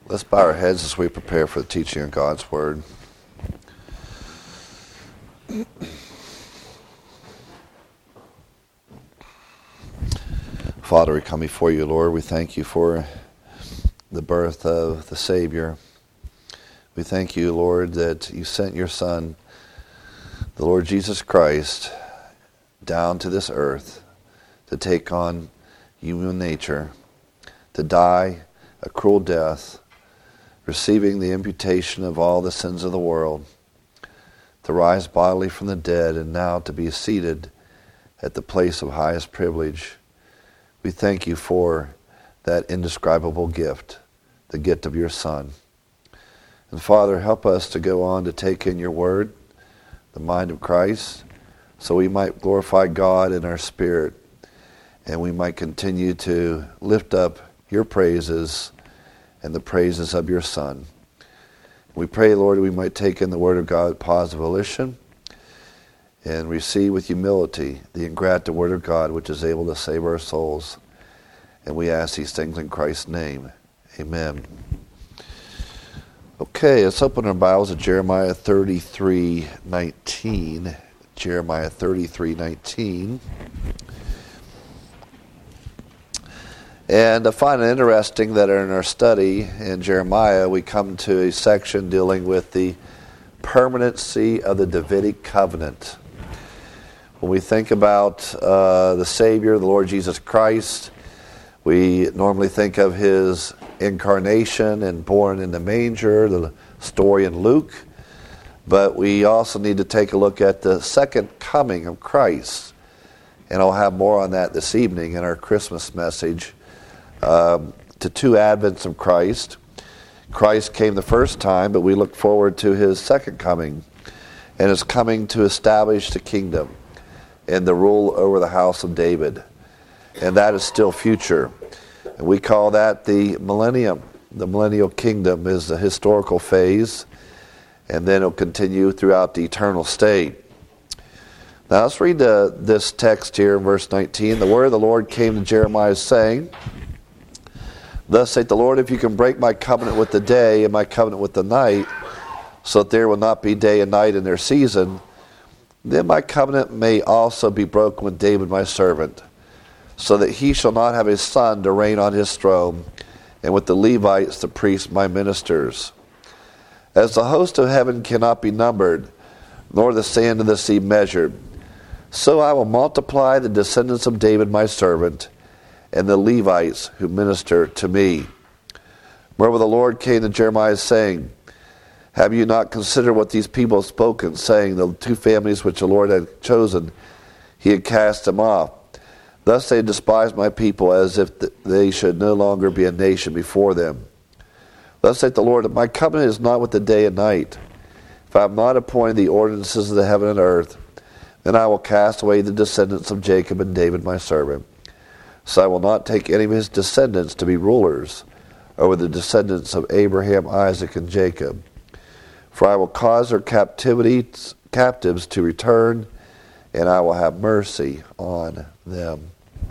Let's bow our heads as we prepare for the teaching of God's Word. Father, we come before you, Lord. We thank you for the birth of the Savior. We thank you, Lord, that you sent your Son, the Lord Jesus Christ, down to this earth to take on human nature, to die a cruel death, receiving the imputation of all the sins of the world, to rise bodily from the dead, and now to be seated at the place of highest privilege. We thank you for that indescribable gift, the gift of your Son. And Father, help us to go on to take in your word, the mind of Christ, so we might glorify God in our spirit, and we might continue to lift up your praises and the praises of your Son. We pray, Lord, we might take in the Word of God with positive volition and receive with humility the ingratitude Word of God, which is able to save our souls. And we ask these things in Christ's name. Amen. Okay, let's open our Bibles to Jeremiah 33:19. Jeremiah 33:19. And I find it interesting that in our study in Jeremiah, we come to a section dealing with the permanency of the Davidic covenant. When we think about the Savior, the Lord Jesus Christ, we normally think of his incarnation and born in the manger, the story in Luke. But we also need to take a look at the second coming of Christ. And I'll have more on that this evening in our Christmas message. To two advents of Christ. Christ came the first time, but we look forward to his second coming, and his coming to establish the kingdom and the rule over the house of David. And that is still future. And we call that the millennium. The millennial kingdom is the historical phase, and then it'll continue throughout the eternal state. Now let's read this text here in verse 19. The word of the Lord came to Jeremiah, saying, Thus saith the Lord, if you can break my covenant with the day and my covenant with the night, so that there will not be day and night in their season, then my covenant may also be broken with David my servant, so that he shall not have a son to reign on his throne, and with the Levites the priests my ministers. As the host of heaven cannot be numbered, nor the sand of the sea measured, so I will multiply the descendants of David my servant, and the Levites who minister to me. Moreover, the Lord came to Jeremiah, saying, Have you not considered what these people have spoken, saying, The two families which the Lord had chosen, he had cast them off. Thus they despise my people, as if they should no longer be a nation before them. Thus saith the Lord, my covenant is not with the day and night. If I have not appointed the ordinances of the heaven and earth, then I will cast away the descendants of Jacob and David my servant. So I will not take any of his descendants to be rulers over the descendants of Abraham, Isaac, and Jacob. For I will cause their captives to return, and I will have mercy on them.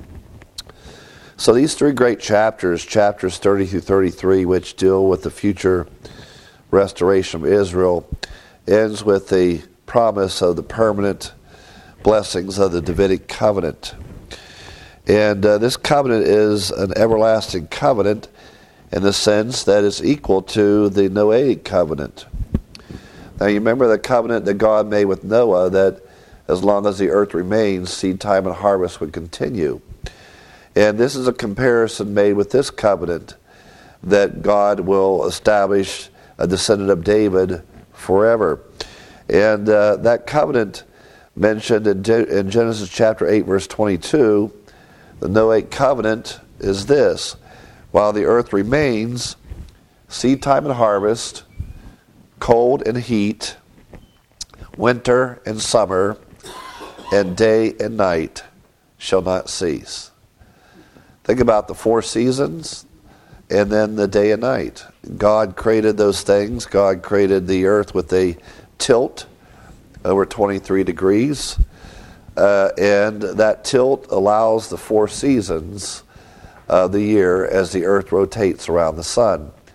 So these three great chapters 30 through 33, which deal with the future restoration of Israel, ends with the promise of the permanent blessings of the Davidic covenant. And this covenant is an everlasting covenant in the sense that it's equal to the Noahic covenant. Now you remember the covenant that God made with Noah, that as long as the earth remains, seed time and harvest would continue. And this is a comparison made with this covenant, that God will establish a descendant of David forever. And that covenant mentioned in Genesis chapter 8, verse 22, the Noahic covenant is this: while the earth remains, seed time and harvest, cold and heat, winter and summer, and day and night shall not cease. Think about the 4 seasons and then the day and night. God created those things. God created the earth with a tilt over 23 degrees. And that tilt allows the 4 seasons of the year as the earth rotates around the sun.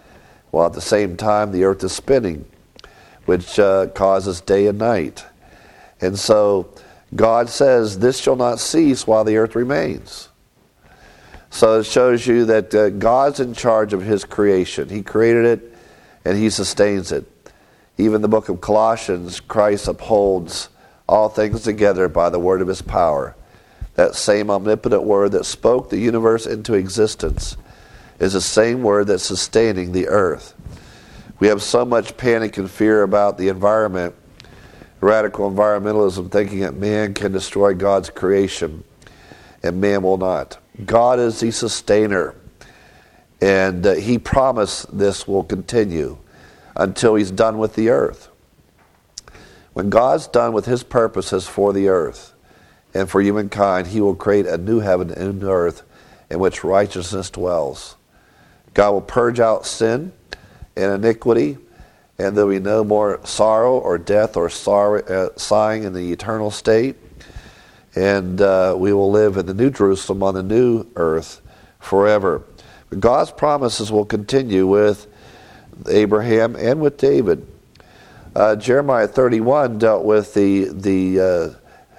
while at the same time the earth is spinning, which causes day and night. And so God says, this shall not cease while the earth remains. So it shows you that God's in charge of his creation. He created it and he sustains it. Even the book of Colossians, Christ upholds all things together by the word of his power. That same omnipotent word that spoke the universe into existence is the same word that's sustaining the earth. We have so much panic and fear about the environment, radical environmentalism, thinking that man can destroy God's creation, and man will not. God is the sustainer, and he promised this will continue until he's done with the earth. When God's done with his purposes for the earth and for humankind, he will create a new heaven and a new earth in which righteousness dwells. God will purge out sin and iniquity, and there will be no more sorrow or death or sighing in the eternal state. And we will live in the new Jerusalem on the new earth forever. But God's promises will continue with Abraham and with David. Jeremiah 31 dealt with the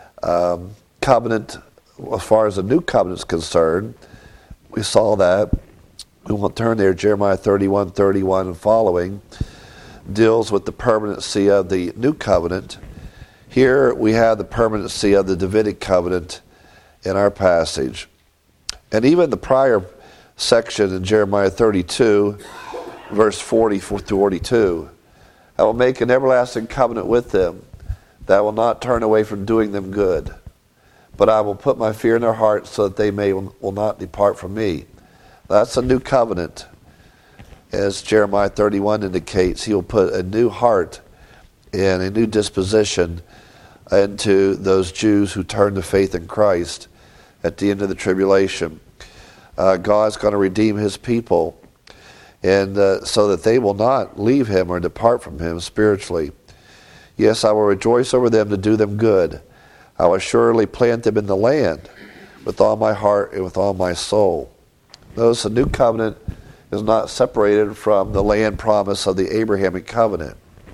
covenant as far as the new covenant is concerned. We saw that. We won't turn there. Jeremiah 31 and following deals with the permanency of the new covenant. Here we have the permanency of the Davidic covenant in our passage. And even the prior section in Jeremiah 32, verse 40 through 42, I will make an everlasting covenant with them that I will not turn away from doing them good, but I will put my fear in their hearts so that they will not depart from me. That's a new covenant. As Jeremiah 31 indicates, he will put a new heart and a new disposition into those Jews who turn to faith in Christ at the end of the tribulation. God's going to redeem his people, and so that they will not leave him or depart from him spiritually. Yes, I will rejoice over them to do them good. I will surely plant them in the land with all my heart and with all my soul. Notice the new covenant is not separated from the land promise of the Abrahamic covenant.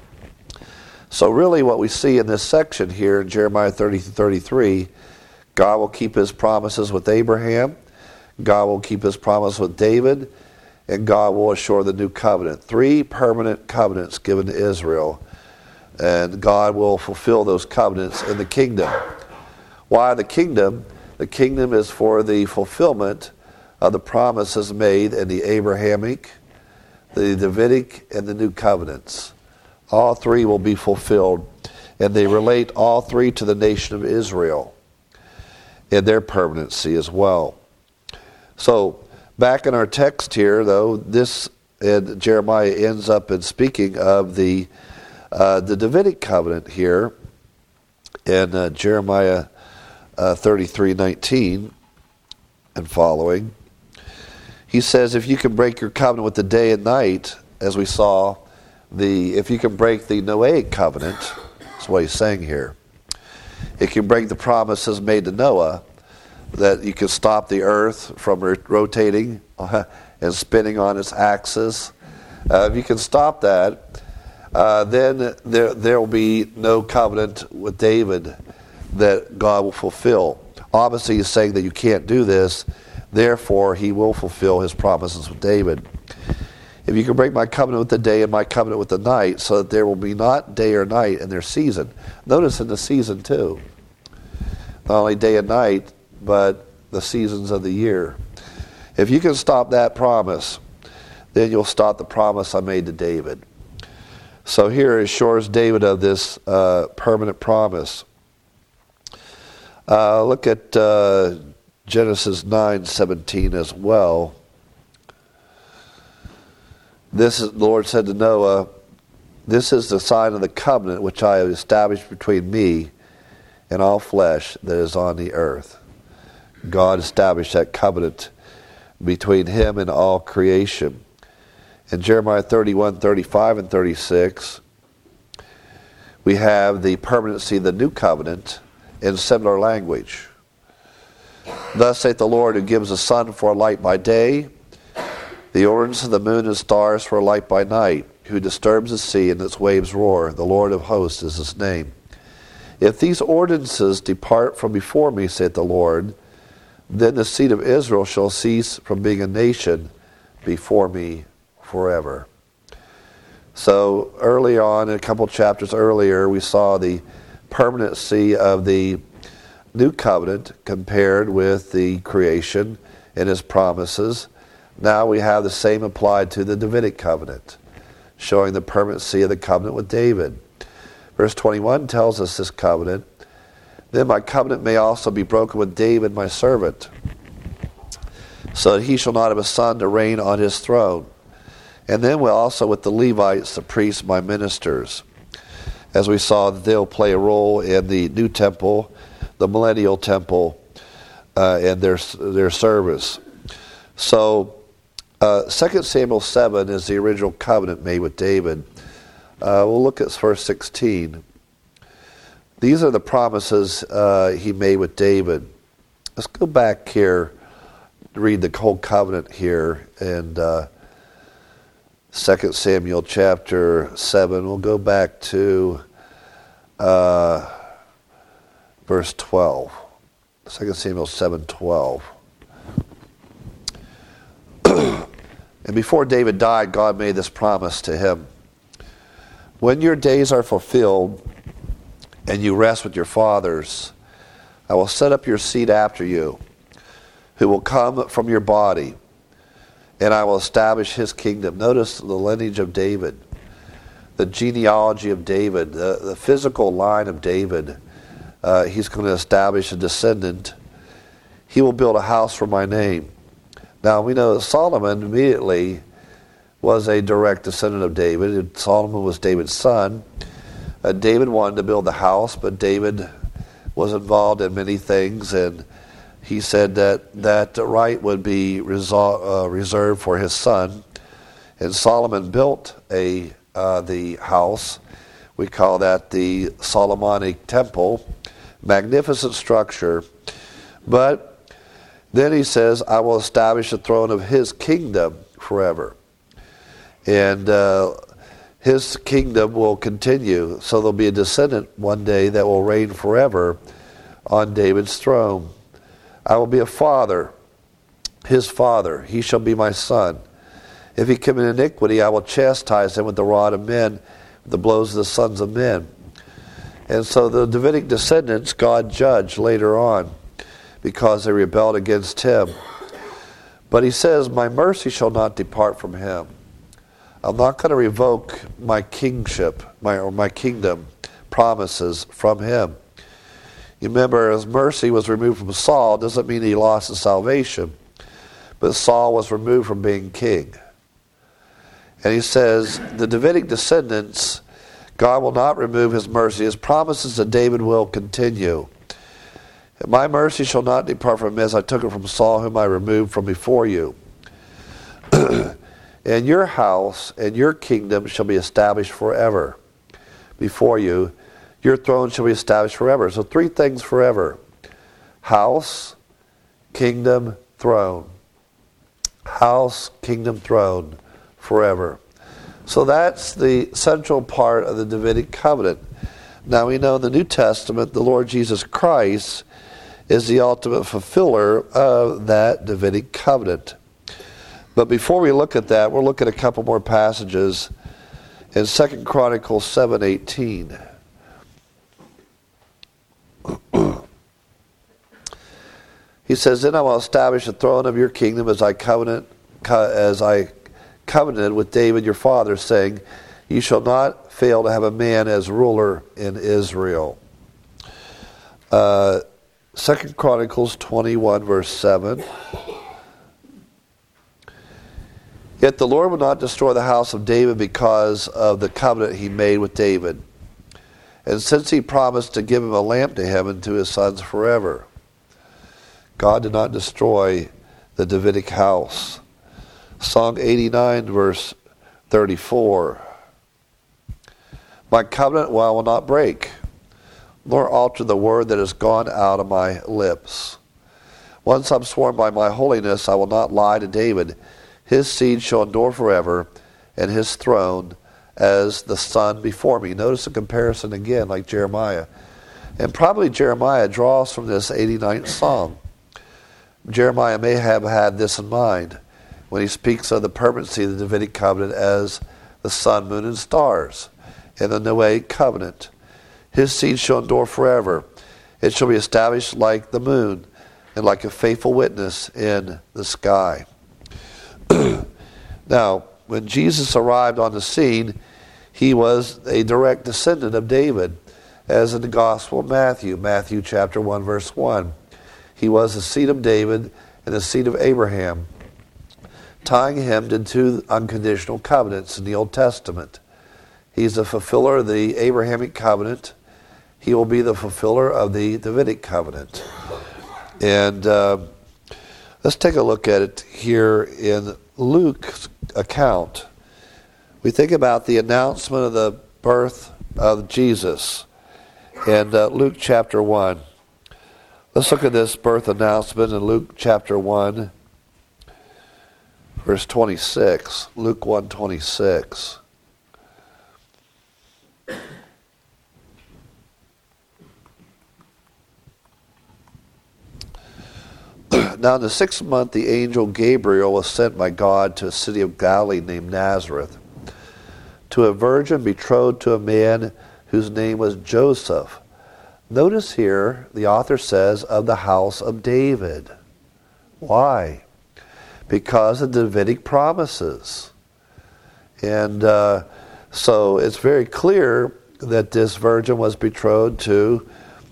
So really what we see in this section here in Jeremiah 30-33, God will keep his promises with Abraham, God will keep his promise with David, and God will assure the new covenant. 3 permanent covenants given to Israel, and God will fulfill those covenants in the kingdom. Why the kingdom? The kingdom is for the fulfillment of the promises made in the Abrahamic, the Davidic, and the new covenants. All 3 will be fulfilled, and they relate all 3 to the nation of Israel and their permanency as well. So, back in our text here, though, this and Jeremiah ends up in speaking of the Davidic covenant here in Jeremiah 33:19 and following. He says, if you can break your covenant with the day and night, as we saw, if you can break the Noahic covenant, that's what he's saying here. It can break the promises made to Noah, that you can stop the earth from rotating and spinning on its axis. If you can stop that, then there will be no covenant with David that God will fulfill. Obviously, he's saying that you can't do this, therefore he will fulfill his promises with David. If you can break my covenant with the day and my covenant with the night, so that there will be not day or night in their season. Notice in the season too. Not only day and night, but the seasons of the year. If you can stop that promise, then you'll stop the promise I made to David. So here it assures David of this permanent promise. Look at Genesis 9:17 as well. The Lord said to Noah, this is the sign of the covenant which I have established between me and all flesh that is on the earth. God established that covenant between him and all creation. In Jeremiah 31:35 and 36, we have the permanency of the new covenant in similar language. Thus saith the Lord, who gives the sun for a light by day, The ordinance of the moon and stars for a light by night, who disturbs the sea and its waves roar. The Lord of hosts is his name. If these ordinances depart from before me, saith the Lord, then the seed of Israel shall cease from being a nation before me forever. So early on, a couple chapters earlier, we saw the permanency of the new covenant compared with the creation and his promises. Now we have the same applied to the Davidic covenant, showing the permanency of the covenant with David. Verse 21 tells us this covenant. Then my covenant may also be broken with David my servant, so that he shall not have a son to reign on his throne. And then also with the Levites, the priests, my ministers. As we saw, they'll play a role in the new temple, the millennial temple, and their service. So 2 Samuel 7 is the original covenant made with David. We'll look at verse 16. These are the promises he made with David. Let's go back here, read the whole covenant here, and 2 Samuel chapter 7. We'll go back to verse 12. 2 Samuel 7:12. And before David died, God made this promise to him. When your days are fulfilled and you rest with your fathers, I will set up your seed after you, who will come from your body, and I will establish his kingdom. Notice the lineage of David, the genealogy of David, the physical line of David. He's going to establish a descendant. He will build a house for my name. Now we know that Solomon immediately was a direct descendant of David. Solomon was David's son. David wanted to build the house, but David was involved in many things, and he said that right would be reserved for his son. And Solomon built the house. We call that the Solomonic Temple. Magnificent structure. But then he says, I will establish the throne of his kingdom forever. And his kingdom will continue. So there'll be a descendant one day that will reign forever on David's throne. I will be a father, his father. He shall be my son. If he commit iniquity, I will chastise him with the rod of men, with the blows of the sons of men. And so the Davidic descendants, God judged later on because they rebelled against him. But he says, my mercy shall not depart from him. I'm not going to revoke my kingship, my kingdom promises from him. You remember, his mercy was removed from Saul. Doesn't mean he lost his salvation. But Saul was removed from being king. And he says, the Davidic descendants, God will not remove his mercy. His promises to David will continue. My mercy shall not depart from him, as I took it from Saul, whom I removed from before you. And your house and your kingdom shall be established forever before you. Your throne shall be established forever. So 3 things forever. House, kingdom, throne. House, kingdom, throne, forever. So that's the central part of the Davidic covenant. Now we know in the New Testament, the Lord Jesus Christ is the ultimate fulfiller of that Davidic covenant. But before we look at that, we'll look at a couple more passages in 2 Chronicles 7:18. He says, then I will establish the throne of your kingdom as I covenanted with David your father, saying, you shall not fail to have a man as ruler in Israel. 2 Chronicles 21 verse 7. Yet the Lord will not destroy the house of David because of the covenant he made with David, and since he promised to give him a lamp to him and to his sons forever. God did not destroy the Davidic house. Psalm 89 verse 34. My covenant I will not break, nor alter the word that has gone out of my lips. Once I'm sworn by my holiness, I will not lie to David. His seed shall endure forever, and his throne as the sun before me. Notice the comparison again, like Jeremiah. And probably Jeremiah draws from this 89th Psalm. Jeremiah may have had this in mind when he speaks of the permanency of the Davidic covenant as the sun, moon, and stars in the Noahic covenant. His seed shall endure forever. It shall be established like the moon and like a faithful witness in the sky. Now, when Jesus arrived on the scene, he was a direct descendant of David, as in the Gospel of Matthew, Matthew chapter 1, verse 1. He was the seed of David and the seed of Abraham, tying him to two unconditional covenants in the Old Testament. He's the fulfiller of the Abrahamic covenant. He will be the fulfiller of the Davidic covenant. And let's take a look at it here in Luke's account. We think about the announcement of the birth of Jesus in Luke chapter 1. Let's look at this birth announcement in Luke chapter 1, verse 26. Luke 1:26. Now in the 6th month, the angel Gabriel was sent by God to a city of Galilee named Nazareth, to a virgin betrothed to a man whose name was Joseph. Notice here, the author says, of the house of David. Why? Because of the Davidic promises. And so it's very clear that this virgin was betrothed to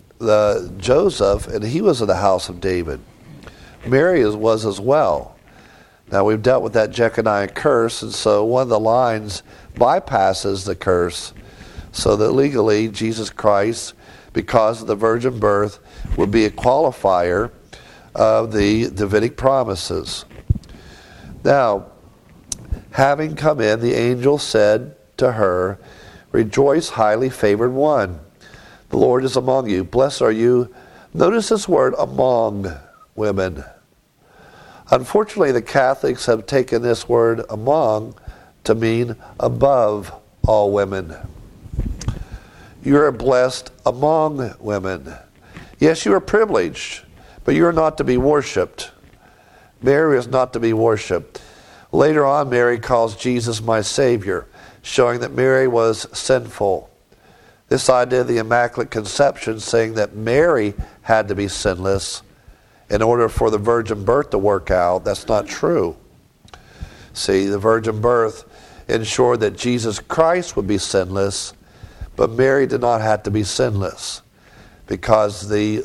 Joseph, and he was of the house of David. Mary was as well. Now, we've dealt with that Jeconiah curse, and so one of the lines bypasses the curse, so that legally Jesus Christ, because of the virgin birth, would be a qualifier of the Davidic promises. Now, having come in, the angel said to her, "Rejoice, highly favored one. The Lord is among you. Blessed are you." Notice this word, among women. Unfortunately, the Catholics have taken this word among to mean above all women. You are blessed among women. Yes, you are privileged, but you are not to be worshipped. Mary is not to be worshipped. Later on, Mary calls Jesus my Savior, showing that Mary was sinful. This idea of the Immaculate Conception, saying that Mary had to be sinless in order for the virgin birth to work out, that's not true. See, the virgin birth ensured that Jesus Christ would be sinless, but Mary did not have to be sinless, because the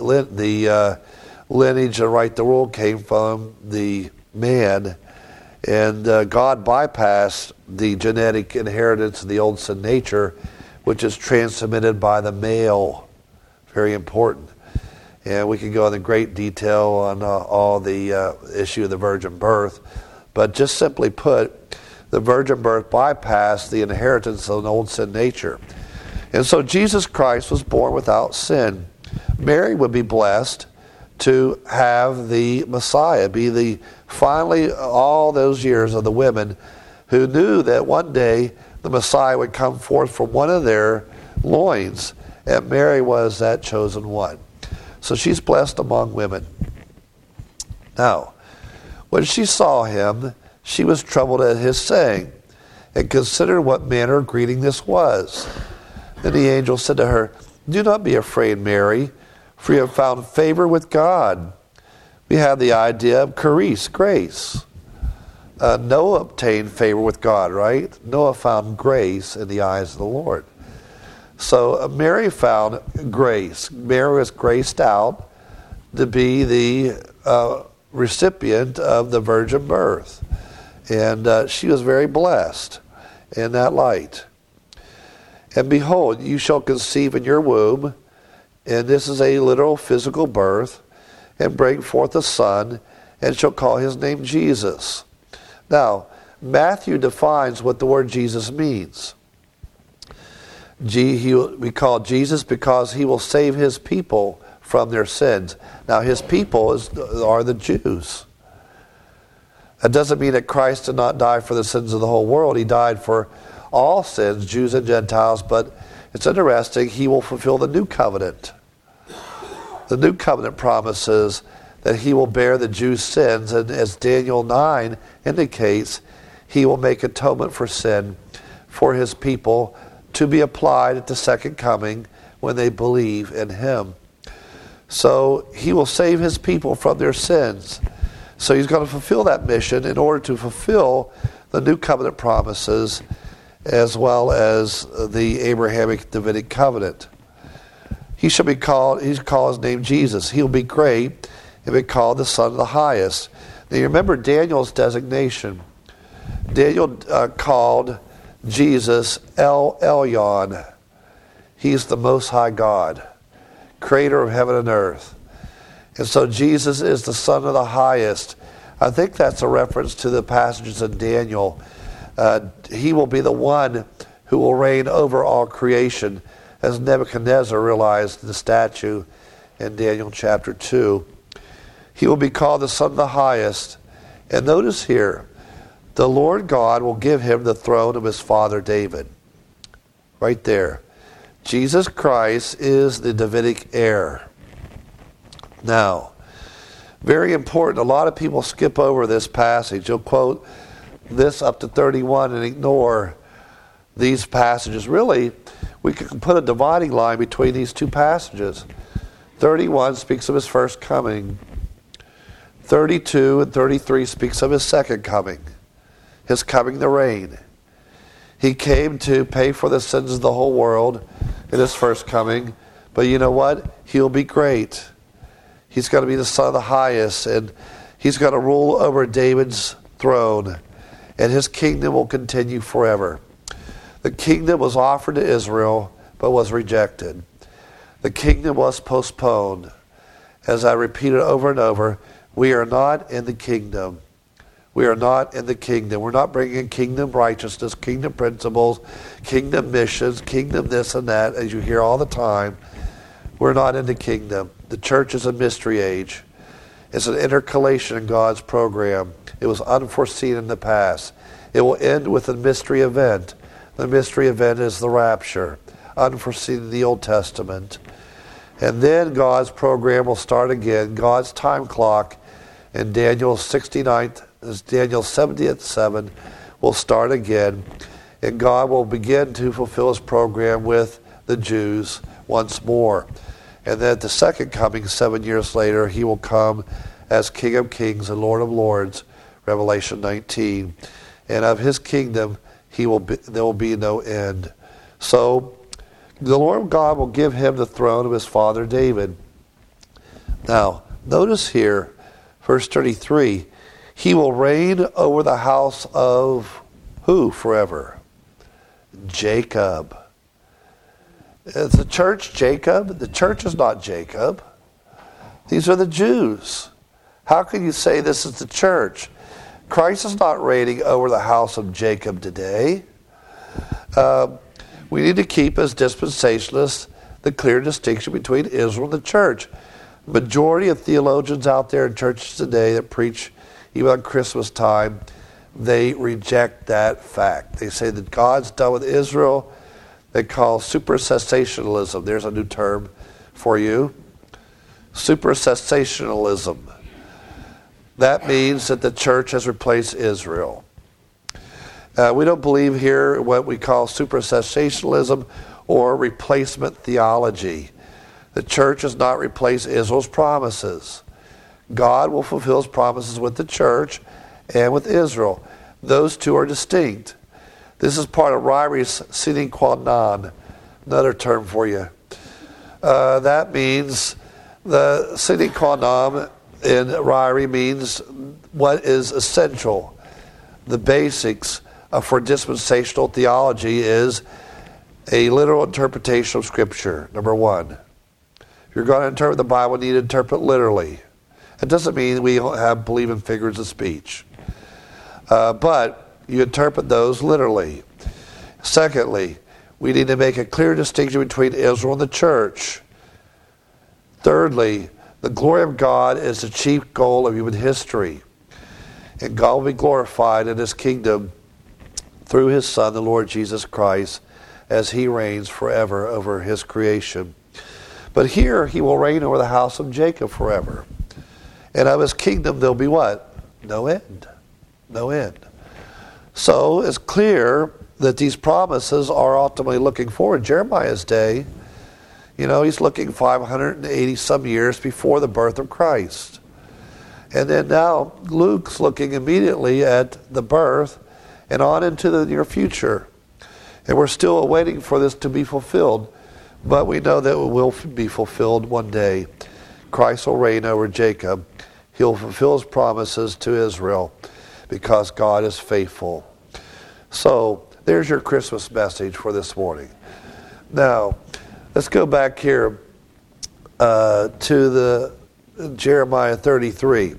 lineage to right the world came from the man, and God bypassed the genetic inheritance of the old sin nature, which is transmitted by the male. Very important. And we can go into great detail on all the issue of the virgin birth. But just simply put, the virgin birth bypassed the inheritance of an old sin nature. And so Jesus Christ was born without sin. Mary would be blessed to have the Messiah, be the finally all those years of the women who knew that one day the Messiah would come forth from one of their loins, and Mary was that chosen one. So she's blessed among women. Now, when she saw him, she was troubled at his saying, and considered what manner of greeting this was. Then the angel said to her, "Do not be afraid, Mary, for you have found favor with God." We have the idea of charis, grace. Noah obtained favor with God, right? Noah found grace in the eyes of the Lord. So Mary found grace. Mary was graced out to be the recipient of the virgin birth. And she was very blessed in that light. "And behold, you shall conceive in your womb," and this is a literal physical birth, "and bring forth a son, and shall call his name Jesus." Now, Matthew defines what the word Jesus means. We call Jesus because he will save his people from their sins. Now, his people are the Jews. That doesn't mean that Christ did not die for the sins of the whole world. He died for all sins, Jews and Gentiles, but it's interesting, he will fulfill the new covenant. The new covenant promises that he will bear the Jews' sins, and as Daniel 9 indicates, he will make atonement for sin for his people to be applied at the second coming when they believe in him. So he will save his people from their sins. So he's going to fulfill that mission in order to fulfill the new covenant promises as well as the Abrahamic Davidic covenant. He's called his name Jesus. He'll be great and be called the Son of the Highest. Now you remember Daniel's designation. Daniel called Jesus El Elyon. He's the Most High God, creator of heaven and earth. And so Jesus is the Son of the Highest. I think that's a reference to the passages in Daniel. He will be the one who will reign over all creation, as Nebuchadnezzar realized in the statue in Daniel chapter 2. He will be called the Son of the Highest. And notice here, the Lord God will give him the throne of his father David. Right there. Jesus Christ is the Davidic heir. Now, very important, a lot of people skip over this passage. You'll quote this up to 31 and ignore these passages. Really, we could put a dividing line between these two passages. 31 speaks of his first coming. 32 and 33 speaks of his second coming, his coming to reign. He came to pay for the sins of the whole world in his first coming, but you know what? He'll be great. He's going to be the Son of the Highest, and he's going to rule over David's throne, and his kingdom will continue forever. The kingdom was offered to Israel, but was rejected. The kingdom was postponed. As I repeated over and over, we are not in the kingdom. We are not in the kingdom. We're not bringing kingdom righteousness, kingdom principles, kingdom missions, kingdom this and that, as you hear all the time. We're not in the kingdom. The church is a mystery age. It's an intercalation in God's program. It was unforeseen in the past. It will end with a mystery event. The mystery event is the rapture, unforeseen in the Old Testament. And then God's program will start again. God's time clock in Daniel's 70th 7 will start again. And God will begin to fulfill his program with the Jews once more. And then at the second coming, 7 years later, he will come as King of Kings and Lord of Lords, Revelation 19. And of his kingdom, there will be no end. So the Lord God will give him the throne of his father David. Now, notice here, verse 33, he will reign over the house of who forever? Jacob. Is the church Jacob? The church is not Jacob. These are the Jews. How can you say this is the church? Christ is not reigning over the house of Jacob today. We need to keep as dispensationalists the clear distinction between Israel and the church. The majority of theologians out there in churches today that preach even on Christmas time, they reject that fact. They say that God's done with Israel. They call supersessionism. There's a new term for you. Supersessionism. That means that the church has replaced Israel. We don't believe here what we call supersessionism or replacement theology. The church has not replaced Israel's promises. God will fulfill his promises with the church and with Israel. Those two are distinct. This is part of Ryrie's sine qua non, another term for you. That means the sine qua non in Ryrie means what is essential. The basics for dispensational theology is a literal interpretation of Scripture, number one. If you're going to interpret the Bible, you need to interpret literally. It doesn't mean we don't believe in figures of speech. But you interpret those literally. Secondly, we need to make a clear distinction between Israel and the church. Thirdly, the glory of God is the chief goal of human history. And God will be glorified in his kingdom through his Son, the Lord Jesus Christ, as he reigns forever over his creation. But here he will reign over the house of Jacob forever. And of his kingdom there'll be what? No end. No end. So it's clear that these promises are ultimately looking forward. Jeremiah's day, he's looking 580 some years before the birth of Christ. And then now Luke's looking immediately at the birth and on into the near future. And we're still waiting for this to be fulfilled. But we know that it will be fulfilled one day. Christ will reign over Jacob. He'll fulfill his promises to Israel because God is faithful. So there's your Christmas message for this morning. Now, let's go back here to the Jeremiah 33.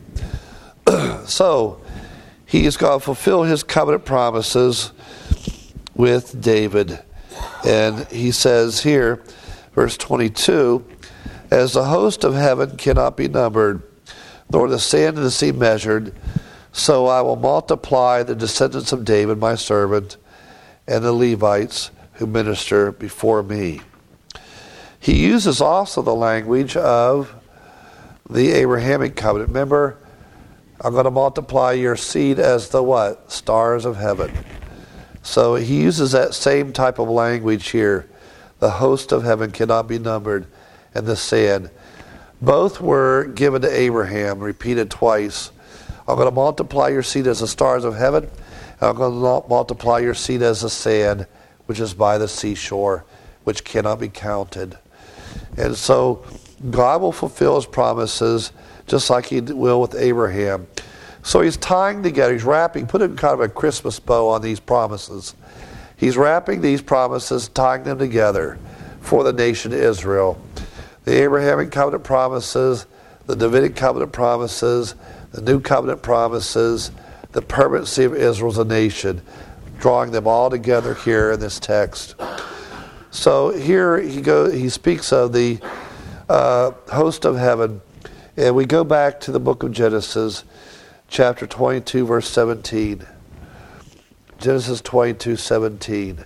So he's going to fulfill his covenant promises with David. And he says here, verse 22, as the host of heaven cannot be numbered, nor the sand of the sea measured, so I will multiply the descendants of David, my servant, and the Levites who minister before me. He uses also the language of the Abrahamic covenant. Remember, I'm going to multiply your seed as the what? Stars of heaven. So he uses that same type of language here. The host of heaven cannot be numbered, and the sand. Both were given to Abraham, repeated twice. I'm going to multiply your seed as the stars of heaven, and I'm going to multiply your seed as the sand, which is by the seashore, which cannot be counted. And so God will fulfill his promises just like he will with Abraham. So he's tying together, he's wrapping, putting kind of a Christmas bow on these promises. He's wrapping these promises, tying them together for the nation Israel. The Abrahamic covenant promises, the Davidic covenant promises, the new covenant promises, the permanency of Israel as a nation, drawing them all together here in this text. So here he speaks of the host of heaven, and we go back to the book of Genesis, chapter 22, verse 17. Genesis 22, 17.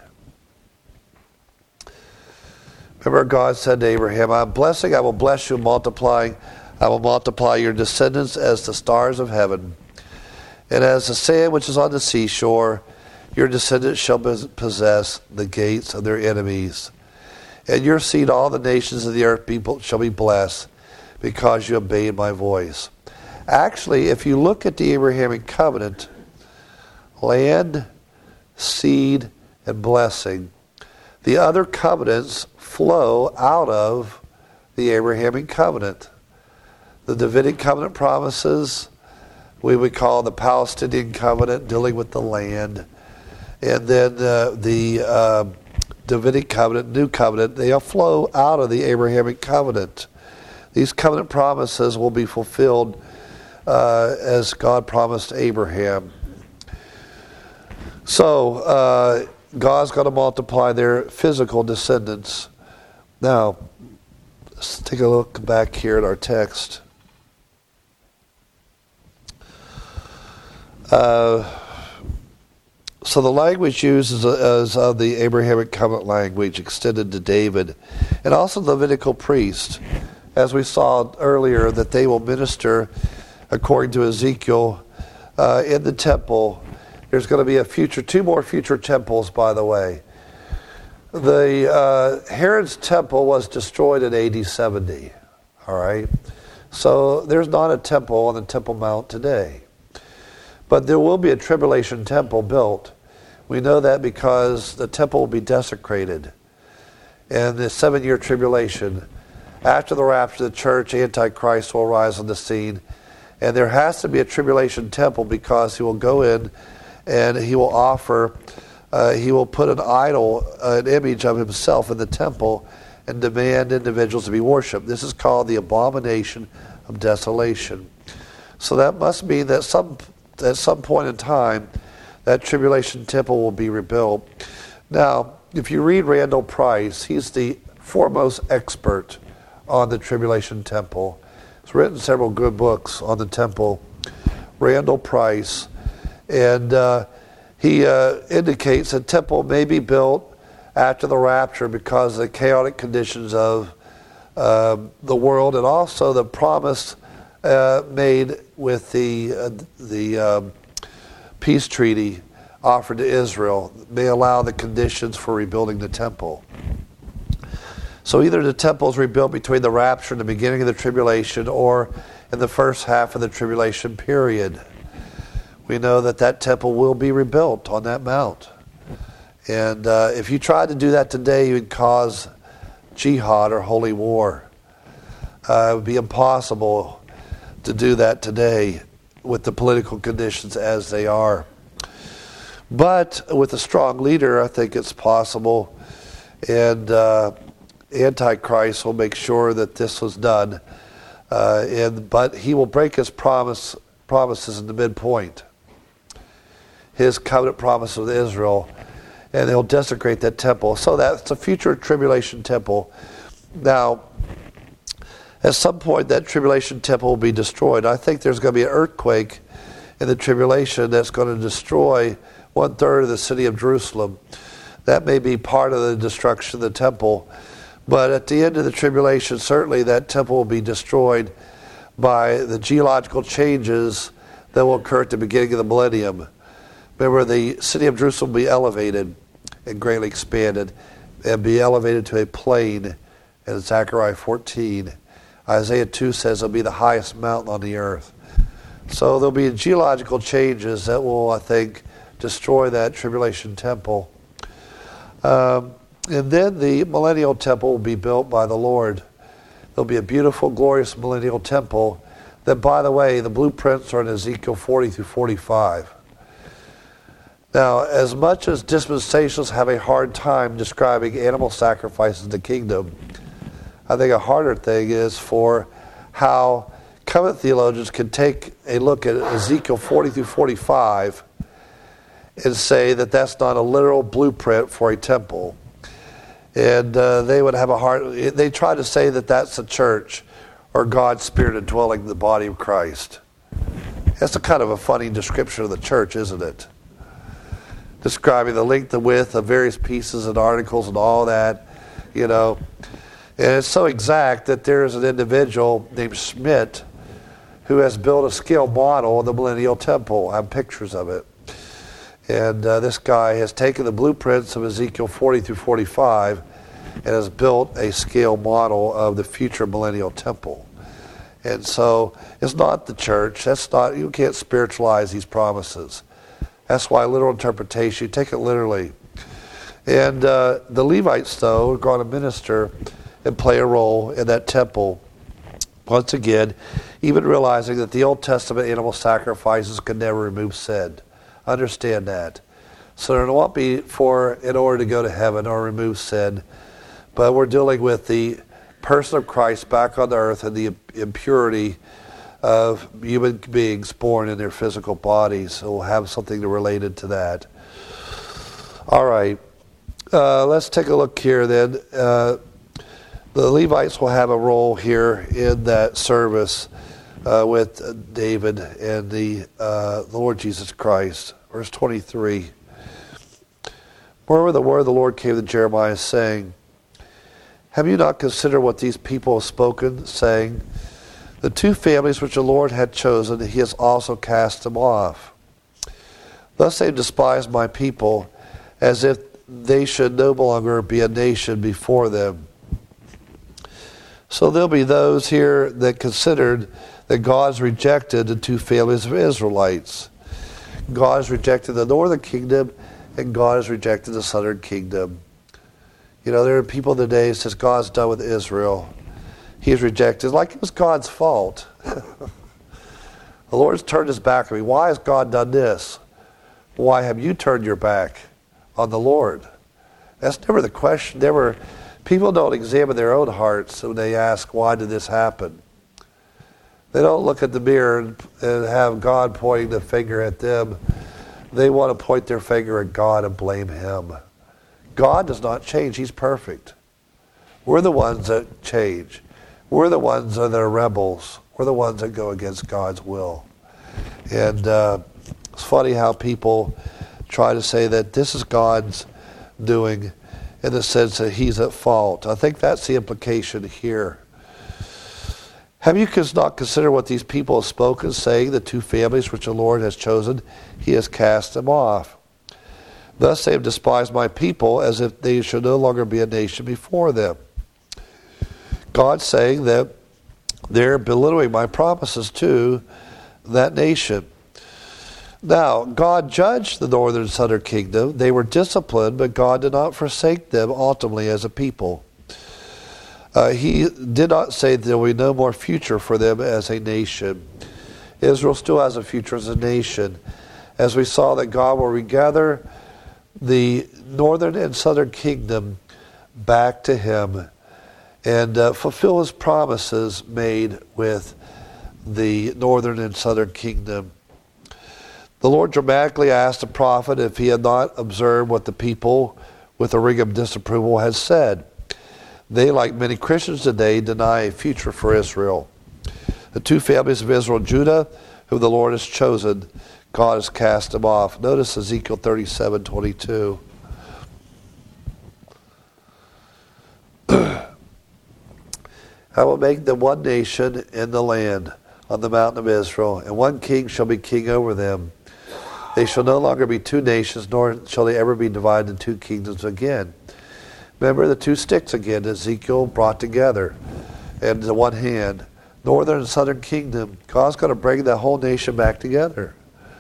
Remember, God said to Abraham, I'm blessing, I will bless you, multiplying, I will multiply your descendants as the stars of heaven, and as the sand which is on the seashore, your descendants shall possess the gates of their enemies. And your seed, all the nations of the earth people shall be blessed, because you obeyed my voice. Actually, if you look at the Abrahamic covenant, land, seed, and blessing, the other covenants flow out of the Abrahamic covenant. The Davidic covenant promises, we would call the Palestinian covenant, dealing with the land. And then the Davidic covenant, new covenant, they all flow out of the Abrahamic covenant. These covenant promises will be fulfilled as God promised Abraham. So God's going to multiply their physical descendants. Now, let's take a look back here at our text. So the language used is of the Abrahamic covenant language extended to David, and also the Levitical priest, as we saw earlier, that they will minister according to Ezekiel in the temple. There's going to be two more future temples, by the way. The Herod's temple was destroyed in AD 70. All right, so there's not a temple on the Temple Mount today. But there will be a tribulation temple built. We know that because the temple will be desecrated. And the 7-year tribulation, after the rapture of the church, Antichrist will rise on the scene. And there has to be a tribulation temple because he will go in and he will offer, he will put an idol, an image of himself in the temple and demand individuals to be worshipped. This is called the abomination of desolation. So that must mean that at some point in time, that tribulation temple will be rebuilt. Now, if you read Randall Price, he's the foremost expert on the tribulation temple. He's written several good books on the temple. Randall Price, and he indicates the temple may be built after the rapture because of the chaotic conditions of the world, and also the promise made with the peace treaty offered to Israel may allow the conditions for rebuilding the temple. So either the temple is rebuilt between the rapture and the beginning of the tribulation, or in the first half of the tribulation period. We know that temple will be rebuilt on that mount. And if you tried to do that today, you would cause jihad or holy war. It would be impossible to do that today with the political conditions as they are. But with a strong leader, I think it's possible. And Antichrist will make sure that this was done. But he will break his promises in the midpoint. His covenant promise with Israel. And he'll desecrate that temple. So that's a future tribulation temple. Now, at some point, that tribulation temple will be destroyed. I think there's going to be an earthquake in the tribulation that's going to destroy 1/3 of the city of Jerusalem. That may be part of the destruction of the temple. But at the end of the tribulation, certainly that temple will be destroyed by the geological changes that will occur at the beginning of the millennium. Remember, the city of Jerusalem will be elevated and greatly expanded and be elevated to a plain in Zechariah 14. Isaiah 2 says it'll be the highest mountain on the earth. So there'll be geological changes that will, I think, destroy that tribulation temple. And then the millennial temple will be built by the Lord. There'll be a beautiful, glorious millennial temple that, by the way, the blueprints are in Ezekiel 40 through 45. Now, as much as dispensationalists have a hard time describing animal sacrifices in the kingdom, I think a harder thing is for how covenant theologians can take a look at Ezekiel 40 through 45 and say that that's not a literal blueprint for a temple. And they would have they try to say that that's the church or God's Spirit indwelling in the body of Christ. That's a kind of a funny description of the church, isn't it? Describing the length and width of various pieces and articles and all that, you know. And it's so exact that there's an individual named Schmidt who has built a scale model of the Millennial Temple. I have pictures of it. And this guy has taken the blueprints of Ezekiel 40 through 45 and has built a scale model of the future Millennial Temple. And so it's not the church. You can't spiritualize these promises. That's why literal interpretation, you take it literally. And the Levites, though, are going to minister and play a role in that temple. Once again, even realizing that the Old Testament animal sacrifices could never remove sin. Understand that. So there won't be in order to go to heaven or remove sin. But we're dealing with the person of Christ back on the earth and the impurity of human beings born in their physical bodies. So we'll have something related to that. All right. Let's take a look here then. The Levites will have a role here in that service with David and the Lord Jesus Christ. Verse 23. Moreover, the word of the Lord came to Jeremiah, saying, have you not considered what these people have spoken, saying, the two families which the Lord had chosen, he has also cast them off. Thus they despise my people, as if they should no longer be a nation before them. So there'll be those here that considered that God's rejected the two families of Israelites. God has rejected the northern kingdom, and God has rejected the southern kingdom. You know, there are people today who says God's done with Israel. He's rejected, like it was God's fault. The Lord's turned his back on me. Why has God done this? Why have you turned your back on the Lord? That's never the question. People don't examine their own hearts when they ask, why did this happen? They don't look at the mirror and have God pointing the finger at them. They want to point their finger at God and blame him. God does not change. He's perfect. We're the ones that change. We're the ones that are rebels. We're the ones that go against God's will. And it's funny how people try to say that this is God's doing in the sense that he's at fault. I think that's the implication here. Have you not considered what these people have spoken, saying, the two families which the Lord has chosen, he has cast them off? Thus they have despised my people, as if they should no longer be a nation before them. God's saying that they're belittling my promises to that nation. Now, God judged the northern and southern kingdom. They were disciplined, but God did not forsake them ultimately as a people. He did not say there will be no more future for them as a nation. Israel still has a future as a nation. As we saw that God will regather the northern and southern kingdom back to him and fulfill his promises made with the northern and southern kingdom. The Lord dramatically asked the prophet if he had not observed what the people with a ring of disapproval had said. They, like many Christians today, deny a future for Israel. The two families of Israel and Judah, whom the Lord has chosen, God has cast them off. Notice Ezekiel 37:22. I will make them one nation in the land on the mountain of Israel, and one king shall be king over them. They shall no longer be two nations, nor shall they ever be divided in two kingdoms again. Remember the two sticks again Ezekiel brought together. And the one hand, northern and southern kingdom, God's going to bring the whole nation back together.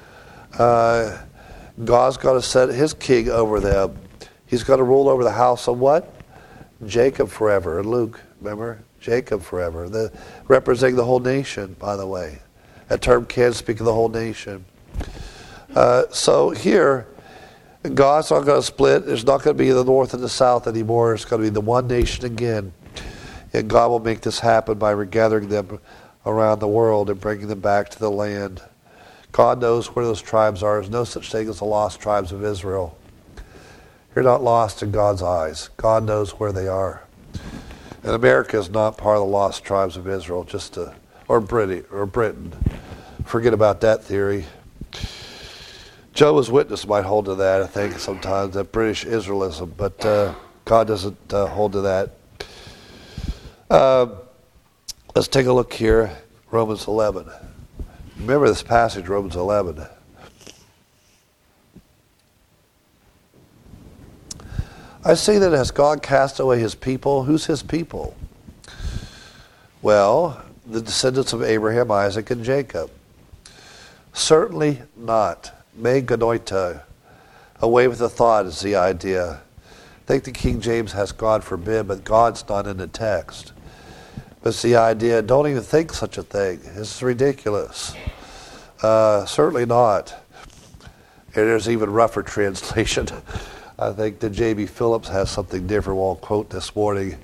God's going to set his king over them. He's going to rule over the house of what? Jacob forever. And Luke, remember? Jacob forever. Representing the whole nation, by the way. That term can speak of the whole nation. So here, God's not going to split. There's not going to be the north and the south anymore. It's going to be the one nation again. And God will make this happen by regathering them around the world and bringing them back to the land. God knows where those tribes are. There's no such thing as the lost tribes of Israel. You're not lost in God's eyes. God knows where they are. And America is not part of the lost tribes of Israel, or Britain. Forget about that theory. Jehovah's Witness might hold to that, I think, sometimes, that British Israelism, but God doesn't hold to that. Let's take a look here, Romans 11. Remember this passage, Romans 11. I say that has God cast away his people? Who's his people? Well, the descendants of Abraham, Isaac, and Jacob. Certainly not. Me genoito. Away with the thought is the idea. I think the King James has God forbid, but God's not in the text. But it's the idea, don't even think such a thing. It's ridiculous. Certainly not. And there's even rougher translation. I think that J.B. Phillips has something different we'll quote this morning.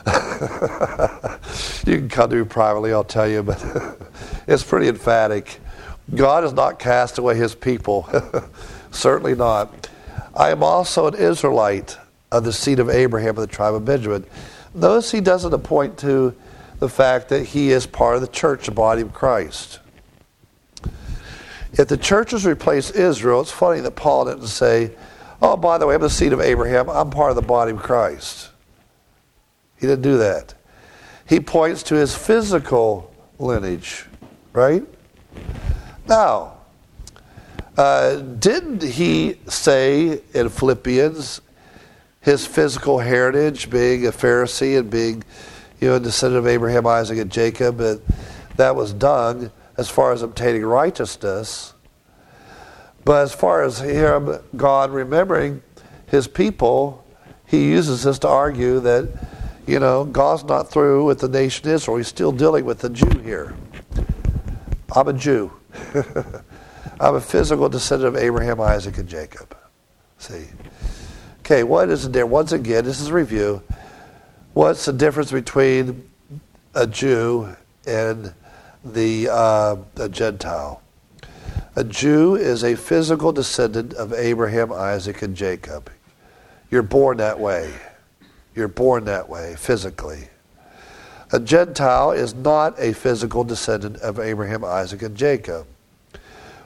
You can come to me privately, I'll tell you, but it's pretty emphatic. God has not cast away his people. Certainly not. I am also an Israelite of the seed of Abraham of the tribe of Benjamin. Notice he doesn't point to the fact that he is part of the church, the body of Christ. If the churches replace Israel, it's funny that Paul didn't say, oh, by the way, I'm the seed of Abraham. I'm part of the body of Christ. He didn't do that. He points to his physical lineage, right? Now, didn't he say in Philippians his physical heritage, being a Pharisee and being, a descendant of Abraham, Isaac, and Jacob, that was done as far as obtaining righteousness? But as far as him, God remembering his people, he uses this to argue that, God's not through with the nation Israel. He's still dealing with the Jew here. I'm a Jew. I'm a physical descendant of Abraham, Isaac, and Jacob. See? Okay, what is it there? Once again, this is a review. What's the difference between a Jew and a Gentile? A Jew is a physical descendant of Abraham, Isaac, and Jacob. You're born that way. You're born that way, physically. A Gentile is not a physical descendant of Abraham, Isaac, and Jacob.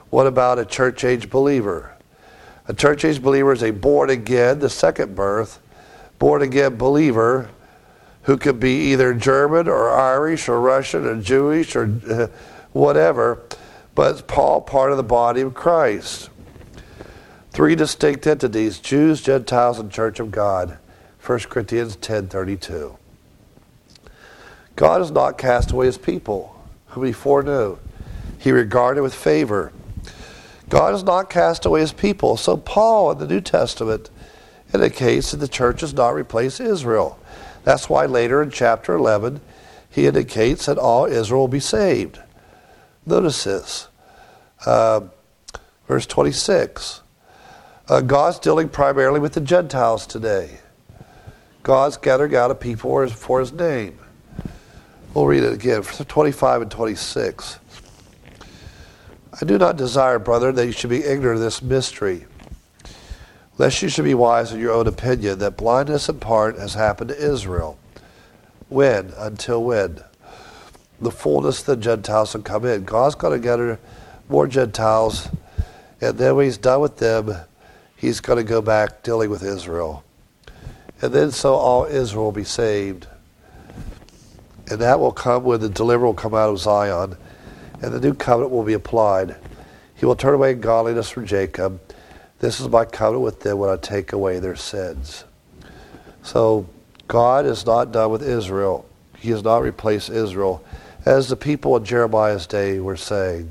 What about a church-age believer? A church-age believer is a born-again, the second birth, born-again believer who could be either German or Irish or Russian or Jewish or whatever, but Paul, part of the body of Christ. Three distinct entities, Jews, Gentiles, and Church of God. 1 Corinthians 10:32. God has not cast away his people, whom he foreknew. He regarded with favor. God has not cast away his people. So Paul in the New Testament indicates that the church does not replace Israel. That's why later in chapter 11, he indicates that all Israel will be saved. Notice this. Verse 26. God's dealing primarily with the Gentiles today. God's gathering out a people for his name. We'll read it again, 25 and 26. I do not desire, brother, that you should be ignorant of this mystery, lest you should be wise in your own opinion, that blindness in part has happened to Israel. When? Until when? The fullness of the Gentiles will come in. God's going to gather more Gentiles, and then when he's done with them, he's going to go back dealing with Israel. And then so all Israel will be saved. And that will come when the deliverer will come out of Zion, and the new covenant will be applied. He will turn away godliness from Jacob. This is my covenant with them when I take away their sins. So God is not done with Israel. He has not replaced Israel, as the people in Jeremiah's day were saying.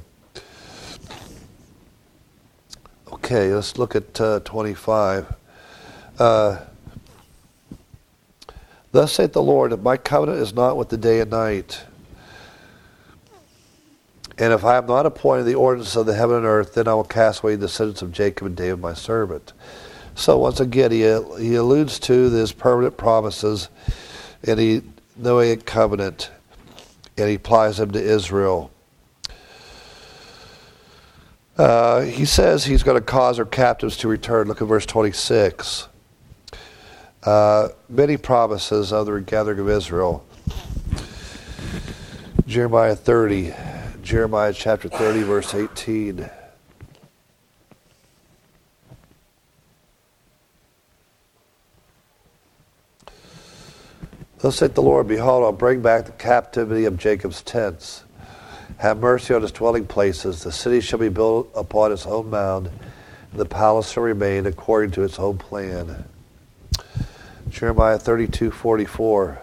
Okay, let's look at 25. Thus saith the Lord, my covenant is not with the day and night. And if I have not appointed the ordinance of the heaven and earth, then I will cast away the descendants of Jacob and David my servant. So once again, he alludes to this permanent promises and the Noahic covenant, and he applies them to Israel. He says he's going to cause their captives to return. Look at verse 26. Many promises of the regathering of Israel. Jeremiah chapter 30, verse 18. Thus saith the Lord, behold, I'll bring back the captivity of Jacob's tents. Have mercy on his dwelling places. The city shall be built upon its own mound, and the palace shall remain according to its own plan. Jeremiah 32:44.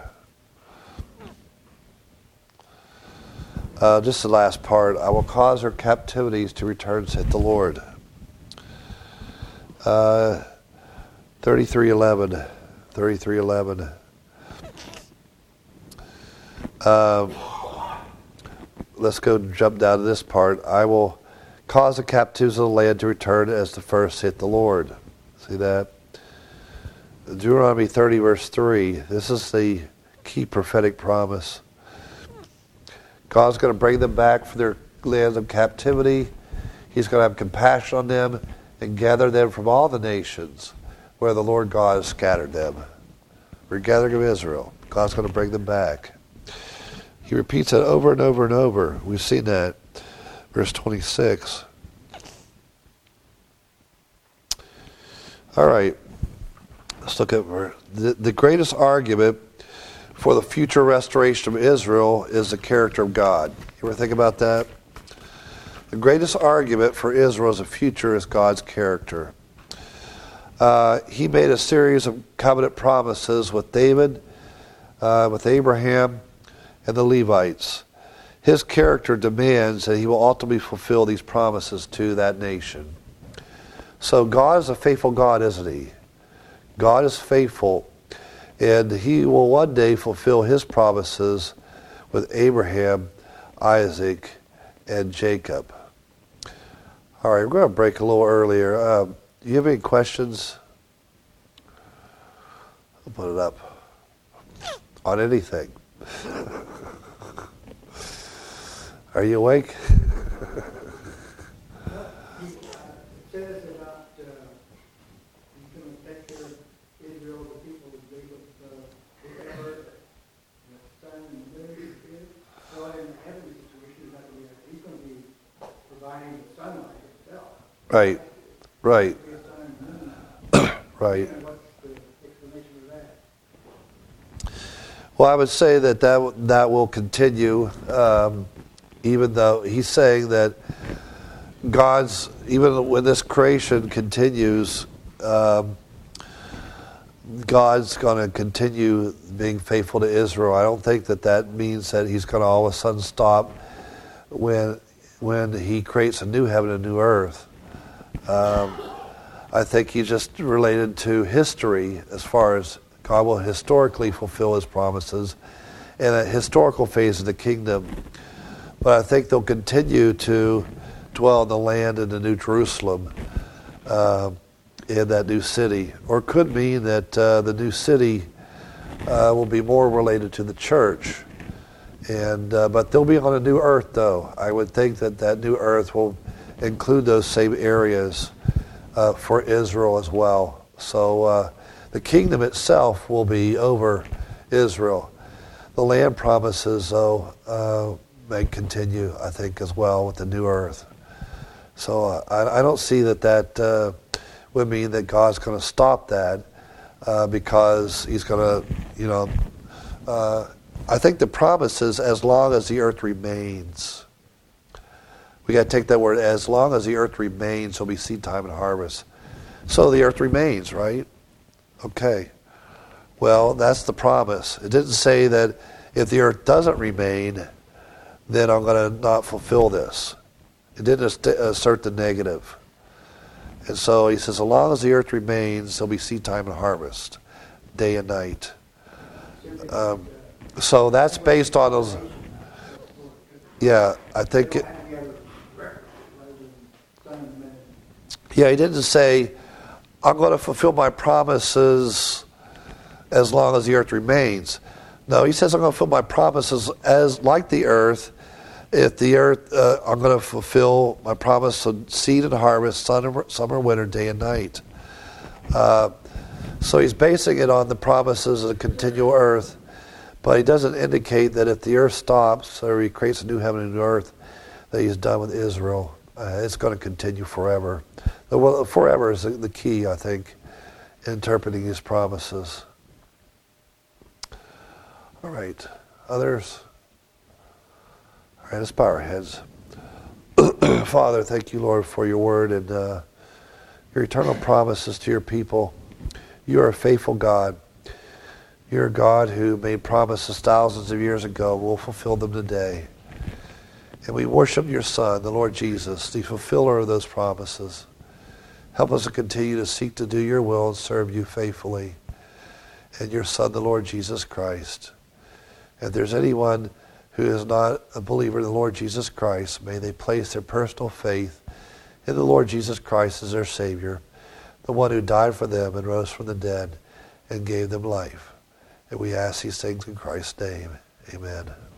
Just the last part. I will cause her captivities to return, saith the Lord. 33:11. 33:11. Let's go jump down to this part. I will cause the captives of the land to return as the first, saith the Lord. See that? Deuteronomy 30, verse 3. This is the key prophetic promise. God's going to bring them back from their lands of captivity. He's going to have compassion on them and gather them from all the nations where the Lord God has scattered them. Regathering of Israel. God's going to bring them back. He repeats that over and over and over. We've seen that. Verse 26. All right. Let's look at the greatest argument for the future restoration of Israel is the character of God. You ever think about that? The greatest argument for Israel as a future is God's character. He made a series of covenant promises with David, with Abraham, and the Levites. His character demands that he will ultimately fulfill these promises to that nation. So God is a faithful God, isn't he? God is faithful, and he will one day fulfill his promises with Abraham, Isaac, and Jacob. All right, we're going to break a little earlier. Do you have any questions? I'll put it up. On anything. Are you awake? So in every situation, he's going to be providing the sunlight. Right. Right. Right. Well, I would say that will continue, even though he's saying that even when this creation continues, God's going to continue being faithful to Israel. I don't think that means that he's going to all of a sudden stop when he creates a new heaven and new earth. I think he's just related to history as far as God will historically fulfill his promises in a historical phase of the kingdom. But I think they'll continue to dwell in the land in the New Jerusalem, in that new city. Or it could mean that the new city will be more related to the church. But they'll be on a new earth, though. I would think that new earth will include those same areas for Israel as well. So the kingdom itself will be over Israel. The land promises, though, may continue, I think, as well with the new earth. So I don't see that would mean that God's going to stop that because he's going to, I think the promise is as long as the earth remains. We got to take that word, as long as the earth remains, there'll be seed time and harvest. So the earth remains, right? Okay. Well, that's the promise. It didn't say that if the earth doesn't remain, then I'm going to not fulfill this. It didn't assert the negative. And so he says, as long as the earth remains, there'll be seed time and harvest, day and night. So that's based on those. Yeah, I think it. Yeah, he didn't say, I'm going to fulfill my promises as long as the earth remains. No, he says, I'm going to fulfill my promises as like the earth. If the earth, I'm going to fulfill my promise of seed and harvest, summer, winter, day and night. So he's basing it on the promises of the continual earth, but he doesn't indicate that if the earth stops or he creates a new heaven and new earth, that he's done with Israel. It's going to continue forever. Well, forever is the key, I think, in interpreting his promises. All right. Others? All right, let's bow our heads. Father, thank you, Lord, for your word and your eternal promises to your people. You are a faithful God. You're a God who made promises thousands of years ago. We'll fulfill them today. And we worship your Son, the Lord Jesus, the fulfiller of those promises. Help us to continue to seek to do your will and serve you faithfully. And your Son, the Lord Jesus Christ. If there's anyone who is not a believer in the Lord Jesus Christ, may they place their personal faith in the Lord Jesus Christ as their Savior, the one who died for them and rose from the dead and gave them life. And we ask these things in Christ's name. Amen.